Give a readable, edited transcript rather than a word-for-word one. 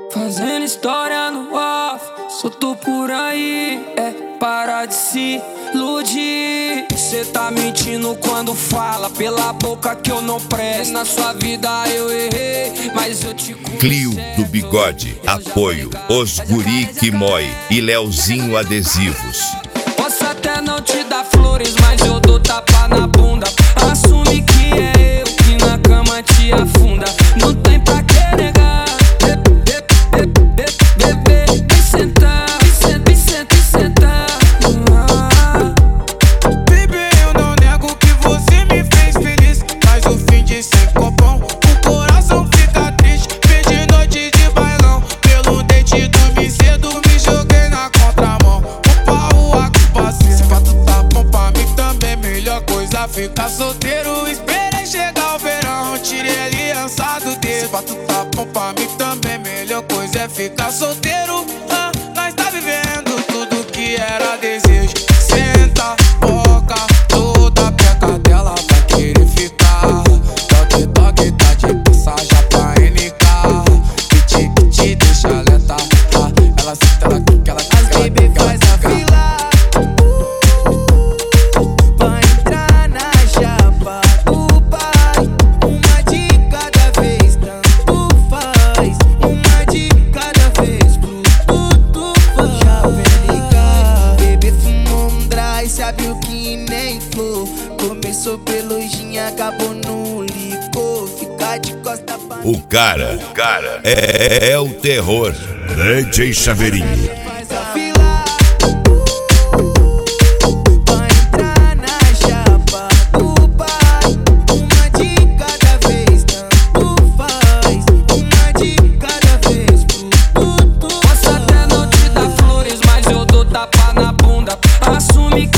Fazendo história no off, solto por aí, para de se iludir. Cê tá mentindo quando fala pela boca que eu não presto. Na sua vida eu errei, mas eu te conserto. Clio do Bigode, apoio, Os Guri que Mói e Leozinho Adesivos. Posso até não te dar flores, mas eu dou tapa na bunda. Assume que é eu que na cama te afunda. Não tem pra que negar. Vem sentar, vem sentar. Baby, eu não nego que você me fez feliz, mas o fim de sempre ficou bom. O coração fica triste, perdi noite de bailão. Pelo dente dormi cedo, me joguei na contramão. O pau, a culpa se pra tu tá bom pra mim também. Melhor coisa ficar solteiro. Esperei chegar o verão, tirei a aliança do dedo. Se pra tu tá bom pra mim também. Melhor coisa é ficar solteiro. Nós tá vivendo tudo que era desejo. Senta, boca, toda peca dela vai querer ficar. Toque, toque, tá de passagem pra NK. Que te deixa alerta. Ela senta, ela quica, ela quica. As baby faz a fila pra entrar na chapa do pai. Uma de cada vez, tanto faz. Uma de cada vez, tudo faz. Já vem ligar, baby fumou um dry, sabe o que nem flor. Começou pelo gin, acabou no licor. Ficar de costa pra O cara é o terror. DJ Chaveirinho. faz a fila pra entrar na chapa do pai. Uma de cada vez, tanto faz. Uma de cada vez, tudo Posso até não te dar flores, mas eu dou tapa na bunda. Assume que